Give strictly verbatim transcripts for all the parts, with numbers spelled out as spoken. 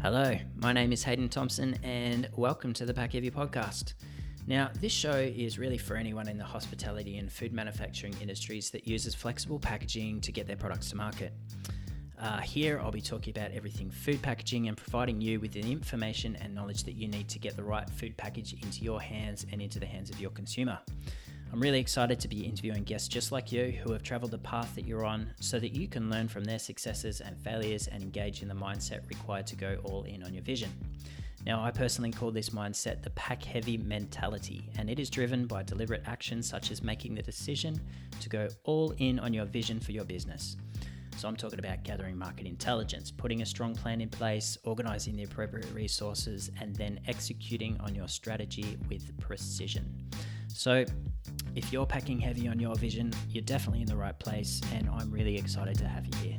Hello, my name is Hayden Thompson and welcome to the Pack Heavy podcast. Now, this show is really for anyone in the hospitality and food manufacturing industries that uses flexible packaging to get their products to market. Uh, here, I'll be talking about everything food packaging and providing you with the information and knowledge that you need to get the right food package into your hands and into the hands of your consumer. I'm really excited to be interviewing guests just like you who have traveled the path that you're on so that you can learn from their successes and failures and engage in the mindset required to go all in on your vision. Now, I personally call this mindset the pack heavy mentality, and it is driven by deliberate actions such as making the decision to go all in on your vision for your business. So I'm talking about gathering market intelligence, putting a strong plan in place, organizing the appropriate resources, and then executing on your strategy with precision. So if you're packing heavy on your vision, you're definitely in the right place, and I'm really excited to have you here.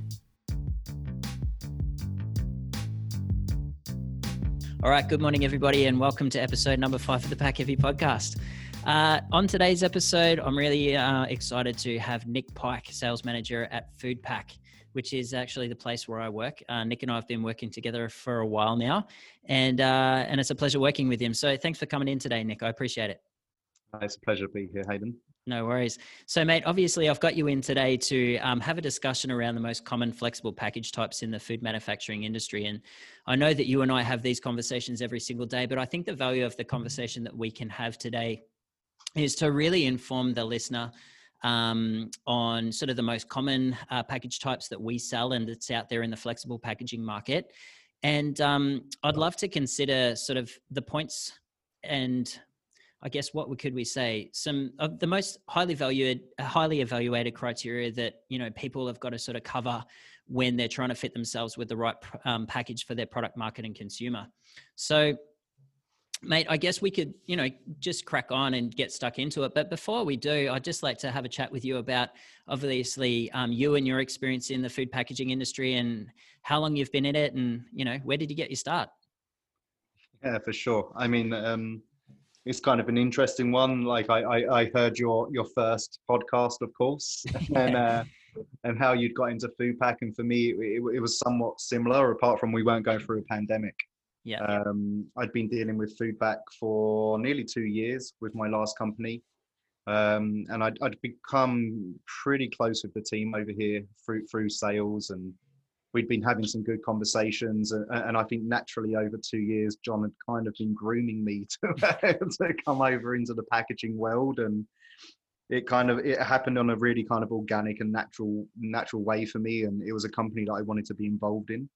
All right, good morning, everybody, and welcome to episode number five of the Pack Heavy podcast. Uh, on today's episode, I'm really uh, excited to have Nick Pike, sales manager at Foodpack, which is actually the place where I work. Uh, Nick and I have been working together for a while now, and uh, and it's a pleasure working with him. So thanks for coming in today, Nick. I appreciate it. It's a pleasure to be here, Hayden. No worries. So, mate, obviously I've got you in today to um, have a discussion around the most common flexible package types in the food manufacturing industry. And I know that you and I have these conversations every single day, but I think the value of the conversation that we can have today is to really inform the listener um, on sort of the most common uh, package types that we sell and that's out there in the flexible packaging market. And um, I'd love to consider sort of the points and I guess what could we say? Some of the most highly valued, highly evaluated criteria that, you know, people have got to sort of cover when they're trying to fit themselves with the right um, package for their product, market, and consumer. So, mate, I guess we could, you know, just crack on and get stuck into it. But before we do, I'd just like to have a chat with you about, obviously, um, you and your experience in the food packaging industry and how long you've been in it, and, you know, where did you get your start? Yeah, for sure. I mean, um, it's kind of an interesting one. Like I, I, I heard your your first podcast, of course, and uh, and how you'd got into Foodpack, and for me, it, it was somewhat similar. Apart from we weren't going through a pandemic. Yeah. Um, I'd been dealing with Foodpack for nearly two years with my last company, um, and I'd, I'd become pretty close with the team over here through through sales, and we'd been having some good conversations, and, and I think naturally over two years, John had kind of been grooming me to, to come over into the packaging world, and it kind of it happened on a really kind of organic and natural natural way for me, and it was a company that I wanted to be involved in.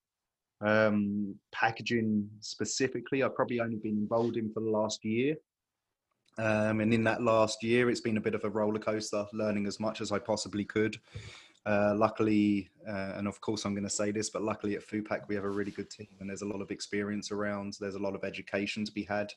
Um, packaging specifically, I've probably only been involved in for the last year, um, and in that last year, it's been a bit of a roller coaster, learning as much as I possibly could. Uh, luckily, uh, and of course I'm going to say this, but luckily at Foodpack we have a really good team, and there's a lot of experience around. There's a lot of education to be had,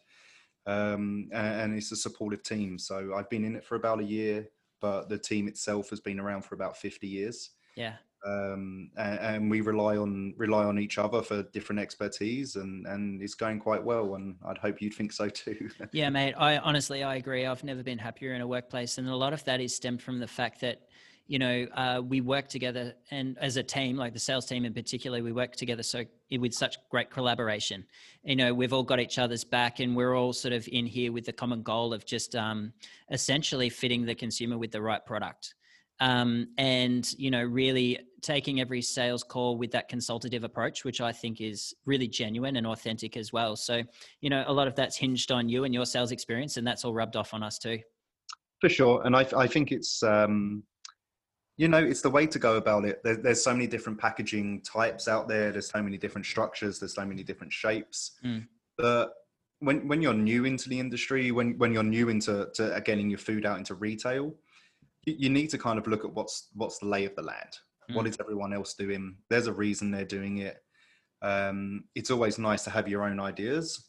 um, and, and it's a supportive team. So I've been in it for about a year, but the team itself has been around for about fifty years. Yeah. Um, and, and we rely on rely on each other for different expertise, and, and it's going quite well. And I'd hope you'd think so too. Yeah, mate. I honestly I agree. I've never been happier in a workplace, and a lot of that is stemmed from the fact that, you know, uh, we work together, and as a team, like the sales team in particular, we work together so with such great collaboration. You know, we've all got each other's back, and we're all sort of in here with the common goal of just um, essentially fitting the consumer with the right product. Um, and, you know, really taking every sales call with that consultative approach, which I think is really genuine and authentic as well. So, you know, a lot of that's hinged on you and your sales experience, and that's all rubbed off on us too. For sure. And I, I think it's... Um... You know, it's the way to go about it. There, there's so many different packaging types out there. There's so many different structures. There's so many different shapes. Mm. But when when you're new into the industry, when when you're new into to getting your food out into retail, you, you need to kind of look at what's what's the lay of the land. Mm. What is everyone else doing? There's a reason they're doing it. Um, it's always nice to have your own ideas,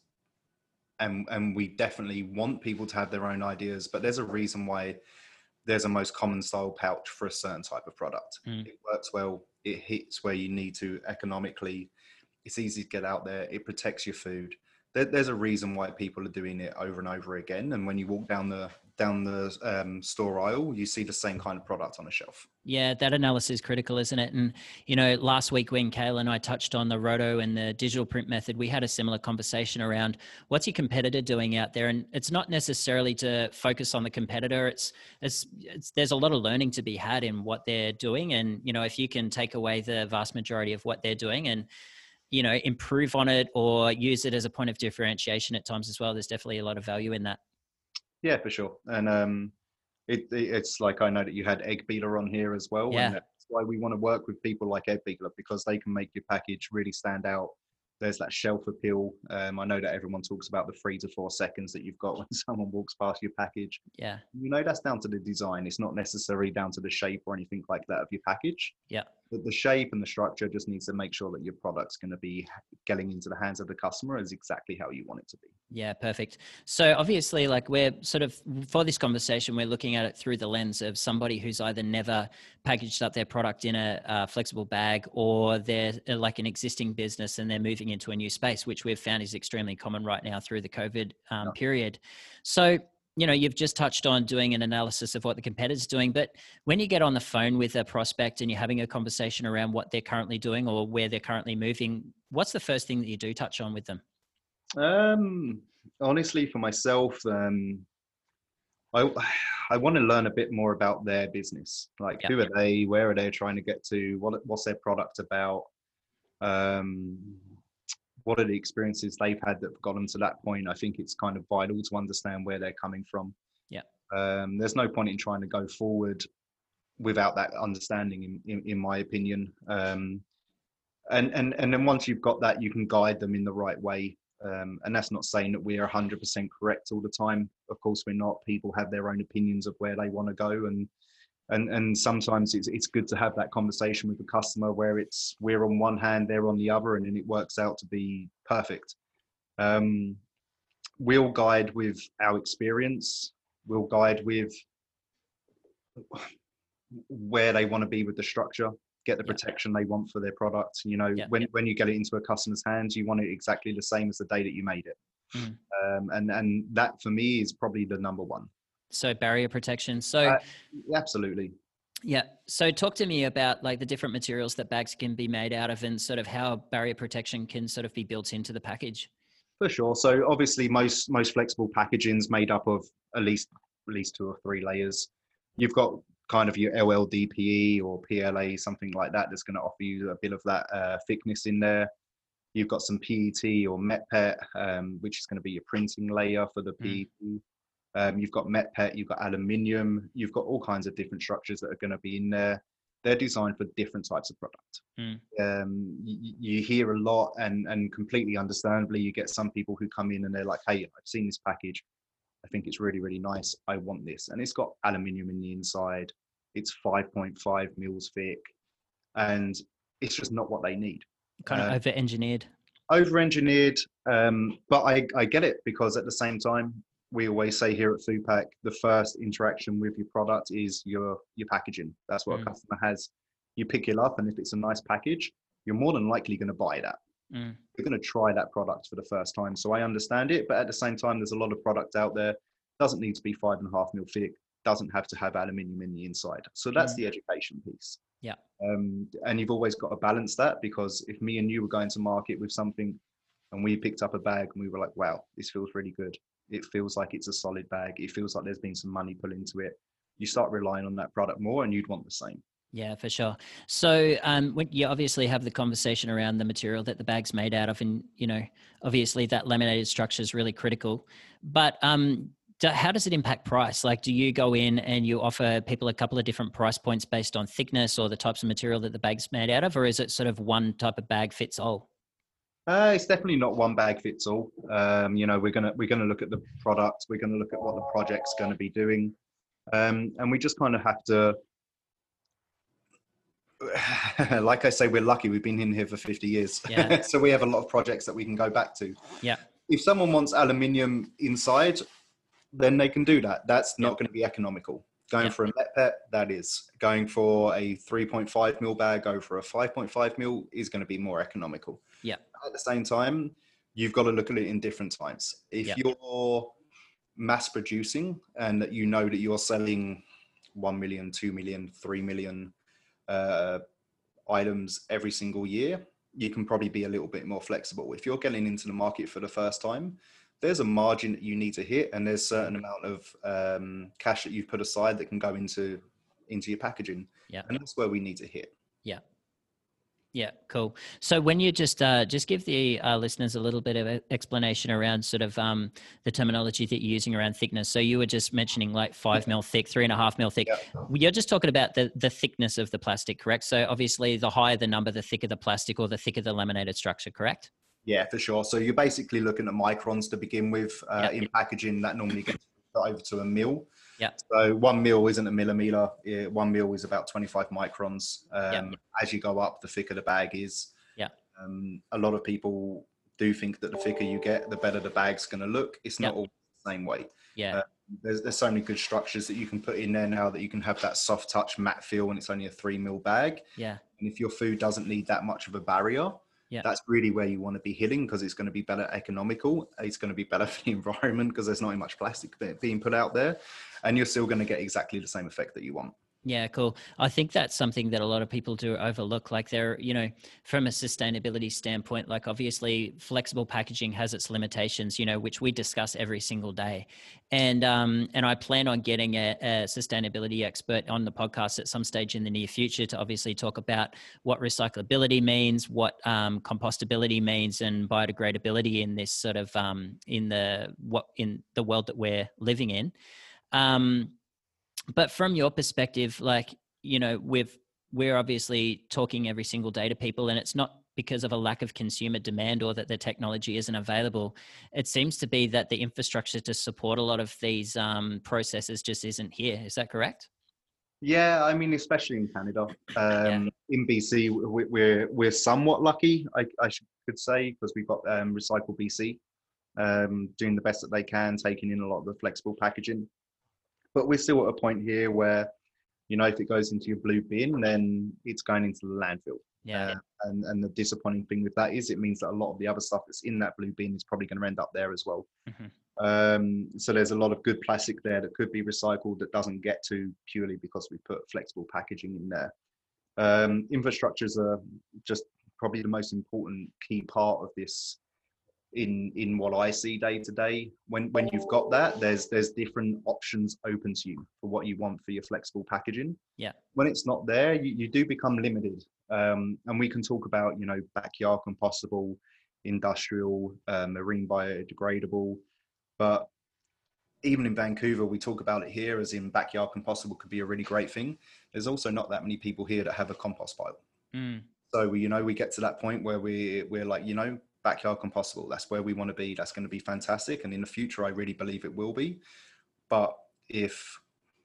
and and we definitely want people to have their own ideas. But there's a reason why there's a most common style pouch for a certain type of product. Mm. It works well. It hits where you need to economically. It's easy to get out there. It protects your food. There, there's a reason why people are doing it over and over again. And when you walk down the down the um, store aisle, you see the same kind of product on a shelf. Yeah, that analysis is critical, isn't it? And, you know, last week when Kayla and I touched on the roto and the digital print method, we had a similar conversation around what's your competitor doing out there. And it's not necessarily to focus on the competitor. It's, it's, it's there's a lot of learning to be had in what they're doing. And, you know, if you can take away the vast majority of what they're doing and, you know, improve on it or use it as a point of differentiation at times as well, there's definitely a lot of value in that. Yeah, for sure. And um, it, it, it's like, I know that you had Egg Beeler on here as well. Yeah. And that's why we want to work with people like Egg Beeler, because they can make your package really stand out. There's that shelf appeal. Um, I know that everyone talks about the three to four seconds that you've got when someone walks past your package. Yeah. You know, that's down to the design. It's not necessarily down to the shape or anything like that of your package. Yeah. But the shape and the structure just needs to make sure that your product's going to be getting into the hands of the customer as exactly how you want it to be. Yeah, perfect. So obviously, like, we're sort of, for this conversation, we're looking at it through the lens of somebody who's either never packaged up their product in a, a flexible bag, or they're like an existing business and they're moving into a new space, which we've found is extremely common right now through the COVID um, Yeah. period. So, you know, you've just touched on doing an analysis of what the competitor's doing, but when you get on the phone with a prospect and you're having a conversation around what they're currently doing or where they're currently moving, what's the first thing that you do touch on with them? Um, honestly, for myself, um, I I want to learn a bit more about their business. Like, Yep. who are they? Where are they trying to get to? What what's their product about? Um, what are the experiences they've had that have got them to that point? I think it's kind of vital to understand where they're coming from. Yeah. Um, there's no point in trying to go forward without that understanding, in, in, in my opinion. Um, and, and, and then once you've got that, you can guide them in the right way. Um, and that's not saying that we're one hundred percent correct all the time. Of course, we're not. People have their own opinions of where they want to go. And And and sometimes it's it's good to have that conversation with the customer where it's we're on one hand, they're on the other, and then it works out to be perfect. Um, we'll guide with our experience. We'll guide with where they want to be with the structure, get the Yeah. protection they want for their product. You know, Yeah, when yeah. when you get it into a customer's hands, you want it exactly the same as the day that you made it. Mm. Um, and and that for me is probably the number one. So barrier protection. So Uh, absolutely. yeah. So talk to me about like the different materials that bags can be made out of and sort of how barrier protection can sort of be built into the package. For sure. So obviously most most flexible packaging is made up of at least at least two or three layers. You've got kind of your L L D P E or P L A, something like that, that's going to offer you a bit of that uh, thickness in there. You've got some P E T or METPET, um, which is going to be your printing layer for the P E T. Mm. Um, you've got METPET, you've got aluminium, you've got all kinds of different structures that are going to be in there. They're designed for different types of product. Mm. Um, you, you hear a lot, and, and completely understandably, you get some people who come in and they're like, hey, I've seen this package. I think it's really, really nice. I want this. And it's got aluminium in the inside. It's five point five mils thick. And it's just not what they need. Kind of uh, over-engineered. Over-engineered. Um, but I, I get it, because at the same time, we always say here at Foodpack, the first interaction with your product is your your packaging. That's what mm. a customer has. You pick it up, and if it's a nice package, you're more than likely going to buy that. Mm. You're going to try that product for the first time. So I understand it, but at the same time, there's a lot of product out there. Doesn't need to be five and a half mil thick. Doesn't have to have aluminium in the inside. So that's mm. the education piece. Yeah. Um, and you've always got to balance that, because if me and you were going to market with something, and we picked up a bag and we were like, wow, this feels really good. It feels like it's a solid bag. It feels like there's been some money put into it. You start relying on that product more, and you'd want the same. Yeah, for sure. So um, when you obviously have the conversation around the material that the bag's made out of, and, you know, obviously that laminated structure is really critical. But um, do, how does it impact price? Like, do you go in and you offer people a couple of different price points based on thickness or the types of material that the bag's made out of, or is it sort of one type of bag fits all? Uh, it's definitely not one bag fits all. Um, you know, we're gonna we're gonna look at the product. We're gonna look at what the project's going to be doing, um, and we just kind of have to. Like I say, we're lucky. We've been in here for fifty years, yeah. So we have a lot of projects that we can go back to. Yeah. If someone wants aluminium inside, then they can do that. That's not yeah. going to be economical. Going yeah. for a METPET, that is. Going for a three point five mil bag, go for a five point five mil is going to be more economical. Yeah. At the same time, you've got to look at it in different times. If yeah. you're mass producing and that you know that you're selling one million, two million, three million uh, items every single year, you can probably be a little bit more flexible. If you're getting into the market for the first time, there's a margin that you need to hit, and there's a certain amount of um, cash that you've put aside that can go into into your packaging. Yeah. And that's where we need to hit. Yeah. Yeah, cool. So when you just uh, just give the uh, listeners a little bit of explanation around sort of um, the terminology that you're using around thickness. So you were just mentioning like five mil thick, three and a half mil thick. Yeah. You're just talking about the the thickness of the plastic, correct? So obviously, the higher the number, the thicker the plastic, or the thicker the laminated structure, correct? Yeah, for sure. So you're basically looking at microns to begin with. Uh, Yeah. in packaging, that normally gets over to a mil. Yeah. So one mil isn't a millimeter. One mil is about twenty-five microns. Um, Yeah. As you go up, the thicker the bag is. Yeah. Um, a lot of people do think that the thicker you get, the better the bag's going to look. It's not Yeah. all the same way. Yeah. Uh, there's, there's so many good structures that you can put in there now that you can have that soft touch matte feel when it's only a three mil bag. Yeah. And if your food doesn't need that much of a barrier, Yeah. that's really where you want to be hitting, because it's going to be better economical. It's going to be better for the environment because there's not much plastic being put out there, and you're still going to get exactly the same effect that you want. Yeah, cool. I think that's something that a lot of people do overlook. Like they're, you know, from a sustainability standpoint, like obviously flexible packaging has its limitations, you know, which we discuss every single day. And um, and I plan on getting a, a sustainability expert on the podcast at some stage in the near future to obviously talk about what recyclability means, what um, compostability means, and biodegradability in this sort of um, in the what in the world that we're living in. Um, But from your perspective, like, you know, we've, we're obviously talking every single day to people, and it's not because of a lack of consumer demand or that the technology isn't available. It seems to be that the infrastructure to support a lot of these um, processes just isn't here. Is that correct? Yeah, I mean, especially in Canada. Um, Yeah. In B C, we, we're we're somewhat lucky, I, I should, could say, because we've got um, Recycle B C um, doing the best that they can, taking in a lot of the flexible packaging. But we're still at a point here where, you know, if it goes into your blue bin, then it's going into the landfill. Yeah. Uh, and, and the disappointing thing with that is it means that a lot of the other stuff that's in that blue bin is probably going to end up there as well. Mm-hmm. Um, so there's a lot of good plastic there that could be recycled that doesn't get to purely because we put flexible packaging in there. Um, infrastructures are just probably the most important key part of this in in what I see day to day. When when you've got that, there's there's different options open to you for what you want for your flexible packaging. Yeah. When it's not there, you, you do become limited. Um, and we can talk about, you know, backyard compostable, industrial, uh, marine biodegradable, but even in Vancouver, we talk about it here as in backyard compostable could be a really great thing. There's also not that many people here that have a compost pile. Mm. So we, you know, we get to that point where we we're like, you know, backyard compostable, that's where we want to be. That's going to be fantastic. And in the future, I really believe it will be. But if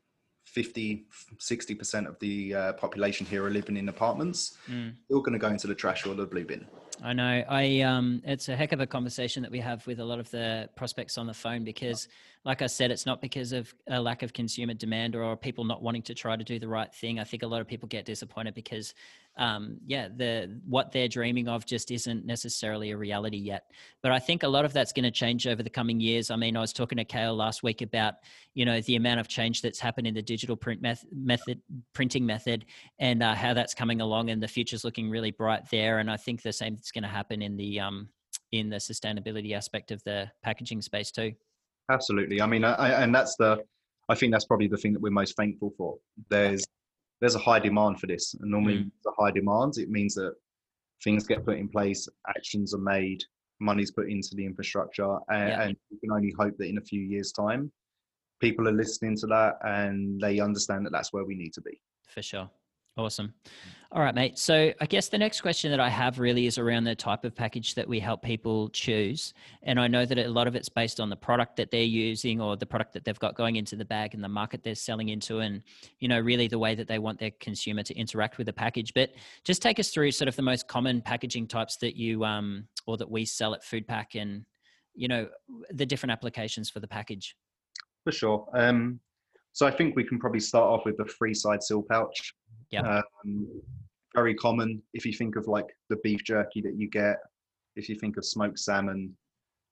fifty, sixty percent of the uh, population here are living in apartments, Mm. they're going to go into the trash or the blue bin. I know. I um, it's a heck of a conversation that we have with a lot of the prospects on the phone because, like I said, it's not because of a lack of consumer demand or people not wanting to try to do the right thing. I think a lot of people get disappointed because, um, yeah, the what they're dreaming of just isn't necessarily a reality yet. But I think a lot of that's going to change over the coming years. I mean, I was talking to Kale last week about, you know, the amount of change that's happened in the digital print method, method printing method, and uh, how that's coming along, and the future's looking really bright there. And I think the same is going to happen in the um, in the sustainability aspect of the packaging space too. Absolutely. I mean, I, and that's the, I think that's probably the thing that we're most thankful for. There's, there's a high demand for this. And normally Mm. the high demands, it means that things get put in place, actions are made, money's put into the infrastructure. And, Yeah. and you can only hope that in a few years' time, people are listening to that and they understand that that's where we need to be. For sure. Awesome. All right, mate. So I guess the next question that I have really is around the type of package that we help people choose. And I know that a lot of it's based on the product that they're using or the product that they've got going into the bag and the market they're selling into, and, you know, really the way that they want their consumer to interact with the package. But just take us through sort of the most common packaging types that you, um, or that we sell at Foodpack, and, you know, the different applications for the package. For sure. Um, so I think we can probably start off with the free side seal pouch. Yeah. Um, very common. If you think of like the beef jerky that you get, if you think of smoked salmon,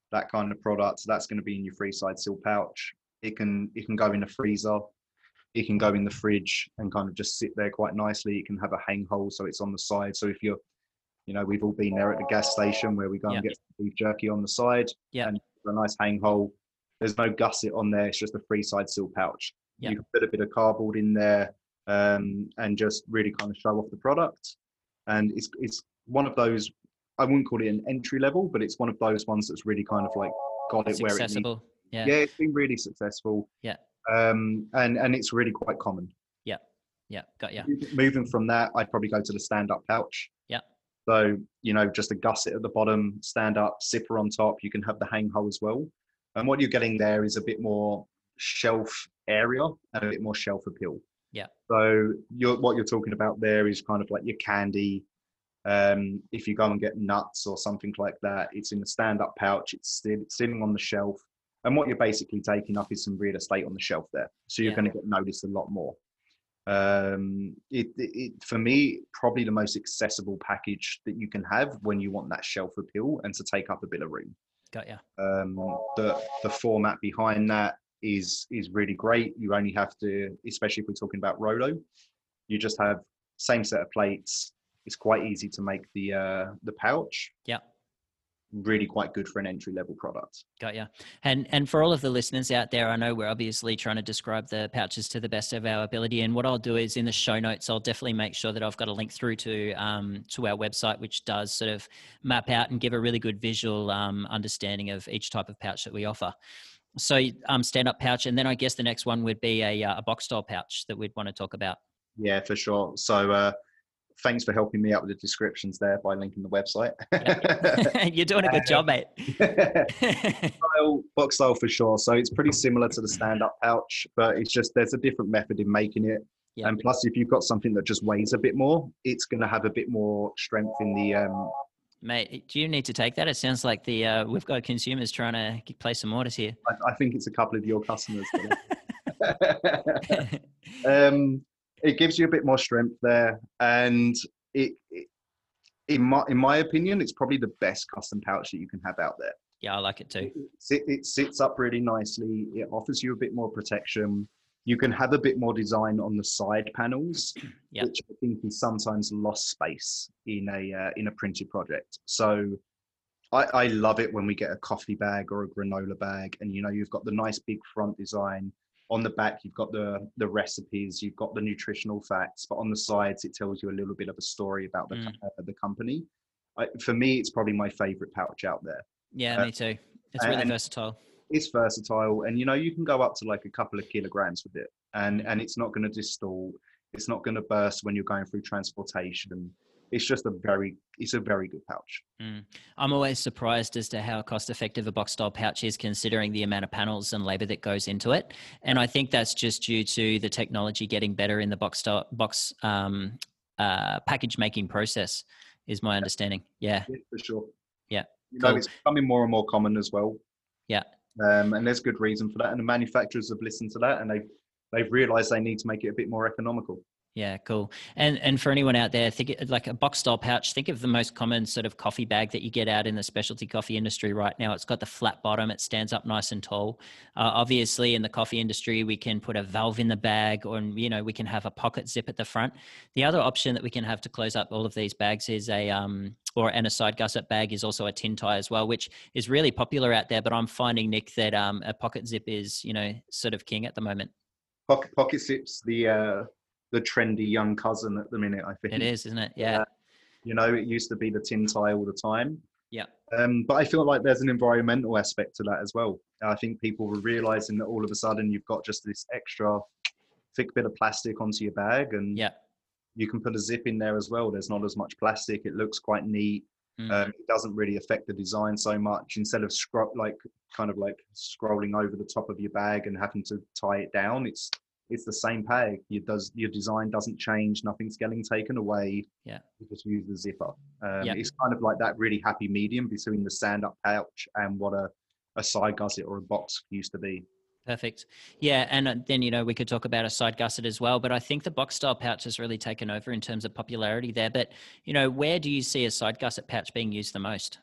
that kind of product. So that's going to be in your free side seal pouch. It can it can go in the freezer. It can go in the fridge and kind of just sit there quite nicely. It can have a hang hole so it's on the side. So if you're, you know, we've all been there at the gas station where we go yeah. and get some beef jerky on the side, yeah. and a nice hang hole. There's no gusset on there. It's just a free side seal pouch. Yeah. You can put a bit of cardboard in there um, and just really kind of show off the product. And it's it's one of those, I wouldn't call it an entry level, but it's one of those ones that's really kind of like got it it's where accessible. it needs. Yeah. Yeah, it's been really successful. Yeah. Um, and, and it's really quite common. Yeah. Yeah. Got you. Moving from that, I'd probably go to the stand-up pouch. Yeah. So, you know, just a gusset at the bottom, stand up, zipper on top. You can have the hang hole as well. And what you're getting there is a bit more shelf area and a bit more shelf appeal. Yeah. So you're, what you're talking about there is kind of like your candy. Um, if you go and get nuts or something like that, it's in a stand-up pouch. It's still it's sitting on the shelf. And what you're basically taking up is some real estate on the shelf there. So you're Yeah. going to get noticed a lot more. Um, it, it, for me, probably the most accessible package that you can have when you want that shelf appeal and to take up a bit of room. Got you. Um, the the format behind that is is really great. You only have to, especially if we're talking about Rolo, you just have same set of plates. It's quite easy to make the uh, the pouch. Yeah. Really quite good for an entry level product. Got you. And and for all of the listeners out there, I know we're obviously trying to describe the pouches to the best of our ability. And what I'll do is in the show notes, I'll definitely make sure that I've got a link through to um, to our website, which does sort of map out and give a really good visual um, understanding of each type of pouch that we offer. So um, stand-up pouch, and then I guess the next one would be a, a box style pouch that we'd want to talk about. Yeah, for sure. So uh, thanks for helping me out with the descriptions there by linking the website. Yep. You're doing a good job, mate. style, box style for sure. So it's pretty similar to the stand-up pouch, but it's just there's a different method in making it. Yep. And plus, if you've got something that just weighs a bit more, it's going to have a bit more strength in the. Um, Mate, do you need to take that? It sounds like the uh, we've got consumers trying to place some orders here. I, I think it's a couple of your customers. um, it gives you a bit more strength there, and it, it, in my in my opinion, it's probably the best custom pouch that you can have out there. Yeah, I like it too. It, it sits up really nicely. It offers you a bit more protection. You can have a bit more design on the side panels, yep. which I think is sometimes lost space in a uh, in a printed project. So I, I love it when we get a coffee bag or a granola bag, and you know you've got the nice big front design. On the back, you've got the the recipes, you've got the nutritional facts, but on the sides, it tells you a little bit of a story about the mm. uh, the company. I, for me, it's probably my favorite pouch out there. Yeah, uh, me too. It's really versatile. It's versatile, and you know you can go up to like a couple of kilograms with it, and and it's not going to distort. It's not going to burst when you're going through transportation. It's just a very, it's a very good pouch. Mm. I'm always surprised as to how cost effective a box style pouch is considering the amount of panels and labor that goes into it. And I think that's just due to the technology getting better in the box style, box um, uh, package making process is my understanding. Yeah. Yeah, for sure. Yeah. You know, cool. it's becoming more and more common as well. Yeah. Um, and there's good reason for that. And the manufacturers have listened to that, and they've, they've realized they need to make it a bit more economical. Yeah, cool. And and for anyone out there, think like a box style pouch, think of the most common sort of coffee bag that you get out in the specialty coffee industry right now. It's got the flat bottom. It stands up nice and tall. Uh, obviously, in the coffee industry, we can put a valve in the bag, or, you know, we can have a pocket zip at the front. The other option that we can have to close up all of these bags is a, um, or and a side gusset bag is also a tin tie as well, which is really popular out there. But I'm finding, Nick, that um, a pocket zip is, you know, sort of king at the moment. Pocket, pocket zips, the... Uh... the trendy young cousin at the minute, I think. It is, isn't it? Yeah. Uh, you know, it used to be the tin tie all the time. Yeah. Um, but I feel like there's an environmental aspect to that as well. I think people were realizing that all of a sudden you've got just this extra thick bit of plastic onto your bag, and yeah. you can put a zip in there as well. There's not as much plastic. It looks quite neat. Mm. Um, it doesn't really affect the design so much. Instead of scro- like kind of like scrolling over the top of your bag and having to tie it down, it's It's the same bag. Your does your design doesn't change. Nothing's getting taken away. Yeah, you just use the zipper. Um, yeah. It's kind of like that really happy medium between the stand-up pouch and what a, a side gusset or a box used to be. Perfect. Yeah, and then, you know, we could talk about a side gusset as well. But I think the box style pouch has really taken over in terms of popularity there. But, you know, where do you see a side gusset pouch being used the most?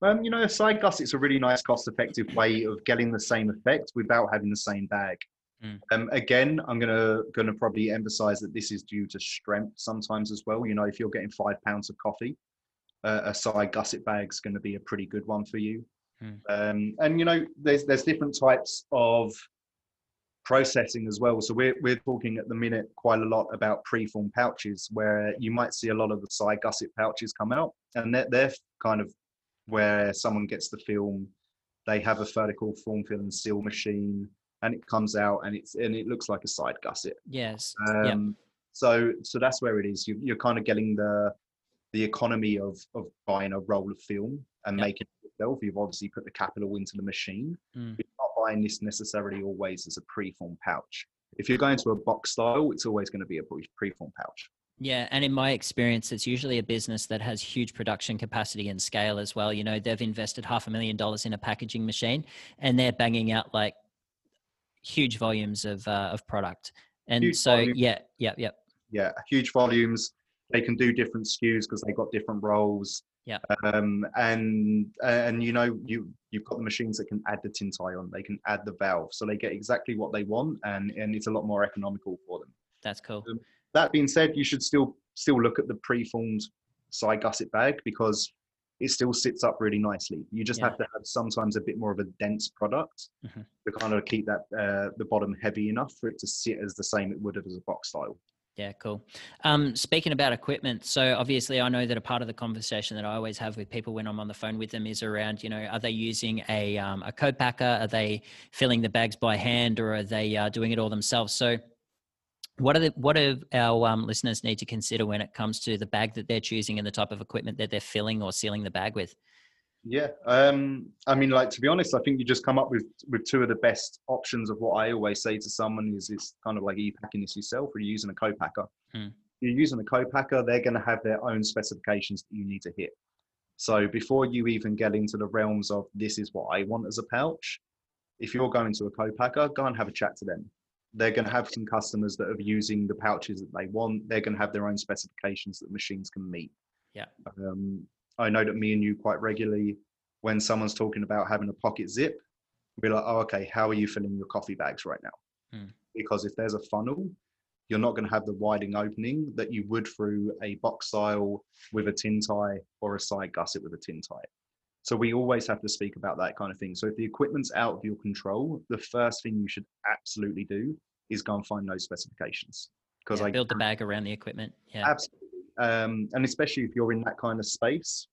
Um, you know, a side gusset's a really nice, cost-effective way of getting the same effect without having the same bag. Mm. Um, again, I'm gonna gonna probably emphasize that this is due to strength sometimes as well. You know, if you're getting five pounds of coffee, uh, a side gusset bag's going to be a pretty good one for you. Mm. Um, and you know, there's there's different types of processing as well. So we're we're talking at the minute quite a lot about preformed pouches, where you might see a lot of the side gusset pouches come out, and they're, they're kind of where someone gets the film, they have a vertical form fill and seal machine, and it comes out and it's and it looks like a side gusset. Yes. Um, Yep. So so that's where it is. You, you're kind of getting the the economy of of buying a roll of film and Yep. making it yourself. You've obviously put the capital into the machine. Mm. You're not buying this necessarily always as a preformed pouch. If you're going to a box style, it's always going to be a preformed pouch. Yeah. And in my experience, it's usually a business that has huge production capacity and scale as well. You know, they've invested half a million dollars in a packaging machine and they're banging out like huge volumes of, uh, of product. And Huge so, volume. yeah, yeah, yeah. Yeah, huge volumes. They can do different S K Us because they've got different roles. Yeah. Um, and and you know you you've got the machines that can add the tin tie on. They can add the valve, so they get exactly what they want, and and it's a lot more economical for them. That's cool. Um, that being said, you should still still look at the preformed side gusset bag because it still sits up really nicely. You just Yeah. have to have sometimes a bit more of a dense product Mm-hmm. to kind of keep that uh, the bottom heavy enough for it to sit as the same it would have as a box style. Yeah, cool. Um, speaking about equipment, so obviously I know that a part of the conversation that I always have with people when I'm on the phone with them is around, you know, are they using a um, a co-packer? Are they filling the bags by hand, or are they uh, doing it all themselves? So, what are the what do our um, listeners need to consider when it comes to the bag that they're choosing and the type of equipment that they're filling or sealing the bag with? Yeah, um, I mean, like to be honest, I think you just come up with with two of the best options of what I always say to someone is is kind of like, are you packing this yourself or are you using a co-packer? Hmm. If you're using a co-packer, they're going to have their own specifications that you need to hit. So before you even get into the realms of this is what I want as a pouch, if you're going to a co-packer, go and have a chat to them. They're going to have some customers that are using the pouches that they want. They're going to have their own specifications that machines can meet. Yeah. Um, I know that me and you quite regularly, when someone's talking about having a pocket zip, we're like, oh, okay, how are you filling your coffee bags right now? Hmm. Because if there's a funnel, you're not going to have the widening opening that you would through a box style with a tin tie or a side gusset with a tin tie. So we always have to speak about that kind of thing. So if the equipment's out of your control, the first thing you should absolutely do is go and find those specifications. Because Yeah, I build the bag around the equipment. Yeah. Absolutely. Um, and especially if you're in that kind of space,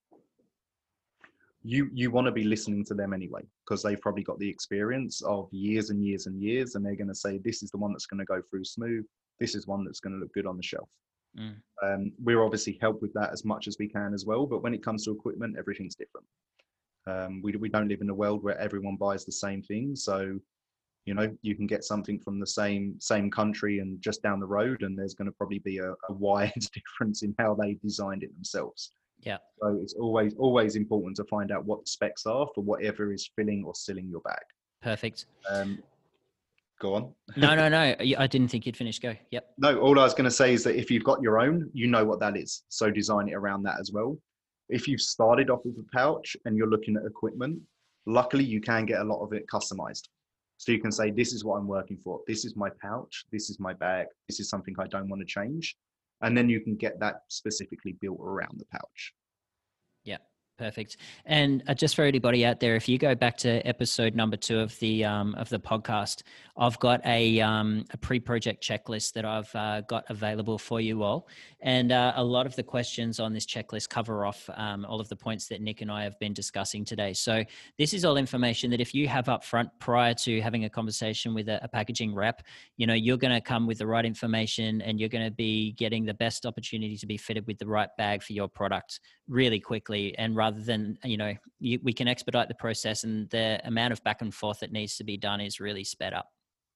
you you want to be listening to them anyway, because they've probably got the experience of years and years and years, and they're going to say, this is the one that's going to go through smooth. This is one that's going to look good on the shelf. Mm. Um, we're obviously help with that as much as we can as well. But when it comes to equipment, everything's different. Um, we, we don't live in a world where everyone buys the same thing. So, you know, you can get something from the same same country and just down the road, and there's going to probably be a, a wide difference in how they designed it themselves. Yeah. So it's always always important to find out what the specs are for whatever is filling or sealing your bag. Perfect. Um, go on. No, no, no. I didn't think you'd finish. Go. Yep. No, all I was going to say is that if you've got your own, you know what that is. So design it around that as well. If you've started off with a pouch and you're looking at equipment, luckily you can get a lot of it customized. So you can say, this is what I'm working for. This is my pouch. This is my bag. This is something I don't want to change. And then you can get that specifically built around the pouch. Yeah, perfect. And uh, just for anybody out there, if you go back to episode number two of the um, of the podcast, I've got a um, a pre-project checklist that I've uh, got available for you all, and uh, a lot of the questions on this checklist cover off um, all of the points that Nick and I have been discussing today. So this is all information that if you have up front prior to having a conversation with a, a packaging rep, you know, you're going to come with the right information and you're going to be getting the best opportunity to be fitted with the right bag for your product really quickly. And rather than, you know, you, we can expedite the process, and the amount of back and forth that needs to be done is really sped up.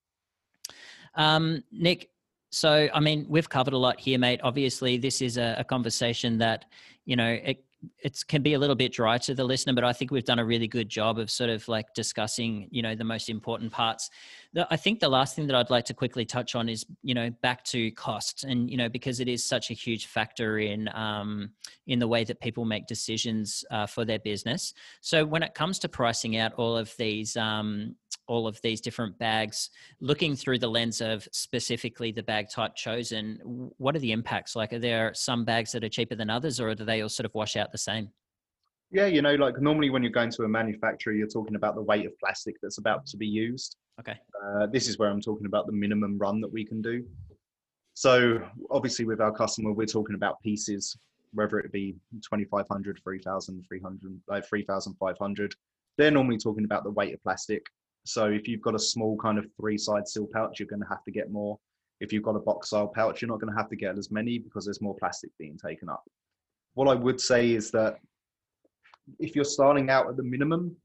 Um, Nick, so, I mean, we've covered a lot here, mate. Obviously, this is a, a conversation that, you know, it it can be a little bit dry to the listener, but I think we've done a really good job of sort of like discussing, you know, the most important parts. The, I think the last thing that I'd like to quickly touch on is, you know, back to cost, and, you know, because it is such a huge factor in, um, in the way that people make decisions uh, for their business. So when it comes to pricing out all of these, um, all of these different bags, looking through the lens of specifically the bag type chosen, what are the impacts? Like, are there some bags that are cheaper than others, or do they all sort of wash out the same? Yeah, you know, like normally when you're going to a manufacturer, you're talking about the weight of plastic that's about to be used. Okay. Uh, this is where I'm talking about the minimum run that we can do. So obviously with our customer, we're talking about pieces, whether it be twenty-five hundred, three thousand, three hundred, like three thousand five hundred. They're normally talking about the weight of plastic. So if you've got a small kind of three-side seal pouch, you're going to have to get more. If you've got a box style pouch, you're not going to have to get as many because there's more plastic being taken up. What I would say is that if you're starting out at the minimum,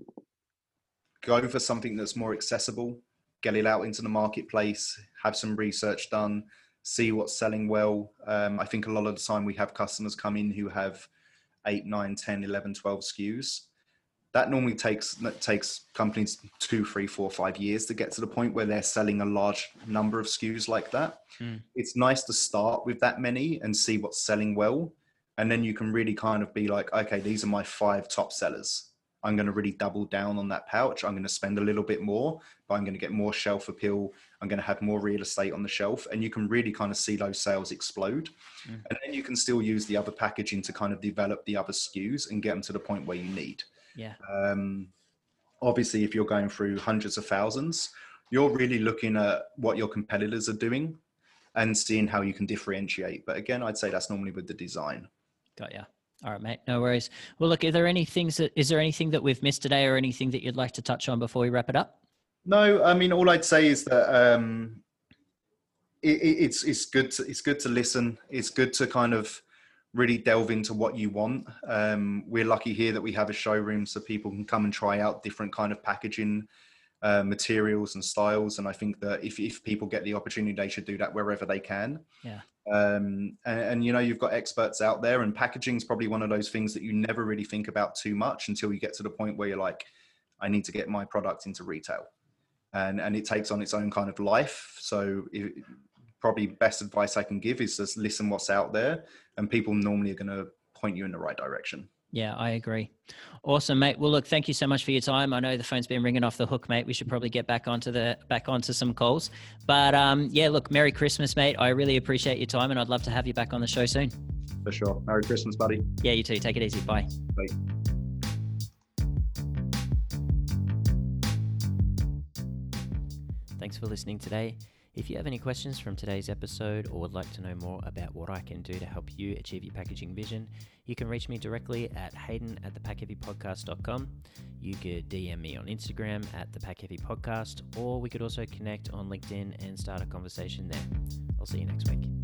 go for something that's more accessible, get it out into the marketplace, have some research done, see what's selling well. Um, I think a lot of the time we have customers come in who have eight, nine, ten, eleven, twelve S K Us. That normally takes that takes companies two, three, four, five years to get to the point where they're selling a large number of S K Us like that. Mm. It's nice to start with that many and see what's selling well. And then you can really kind of be like, okay, these are my five top sellers. I'm going to really double down on that pouch. I'm going to spend a little bit more, but I'm going to get more shelf appeal. I'm going to have more real estate on the shelf. And you can really kind of see those sales explode. Mm. And then you can still use the other packaging to kind of develop the other S K Us and get them to the point where you need. Yeah. Um, obviously, if you're going through hundreds of thousands, you're really looking at what your competitors are doing and seeing how you can differentiate. But again, I'd say that's normally with the design. Got ya. All right, mate. No worries. Well, look, are there any things that, is there anything that we've missed today or anything that you'd like to touch on before we wrap it up? No, I mean, all I'd say is that um, it, it's, it's good to, it's good to listen. It's good to kind of really delve into what you want. Um, we're lucky here that we have a showroom so people can come and try out different kind of packaging uh, materials and styles. And I think that if, if people get the opportunity, they should do that wherever they can. Yeah. Um, and, and, you know, you've got experts out there, and packaging is probably one of those things that you never really think about too much until you get to the point where you're like, I need to get my product into retail, and, and it takes on its own kind of life. So it, probably best advice I can give is just listen what's out there, and people normally are going to point you in the right direction. Yeah, I agree. Awesome, mate. Well, look, thank you so much for your time. I know the phone's been ringing off the hook, mate. We should probably get back onto the back onto some calls. But um, yeah, look, Merry Christmas, mate. I really appreciate your time, and I'd love to have you back on the show soon. For sure. Merry Christmas, buddy. Yeah, you too. Take it easy. Bye. Bye. Thanks for listening today. If you have any questions from today's episode or would like to know more about what I can do to help you achieve your packaging vision, you can reach me directly at hayden at the pack heavy podcast dot com. You could D M me on Instagram at the Pack Heavy Podcast, or we could also connect on LinkedIn and start a conversation there. I'll see you next week.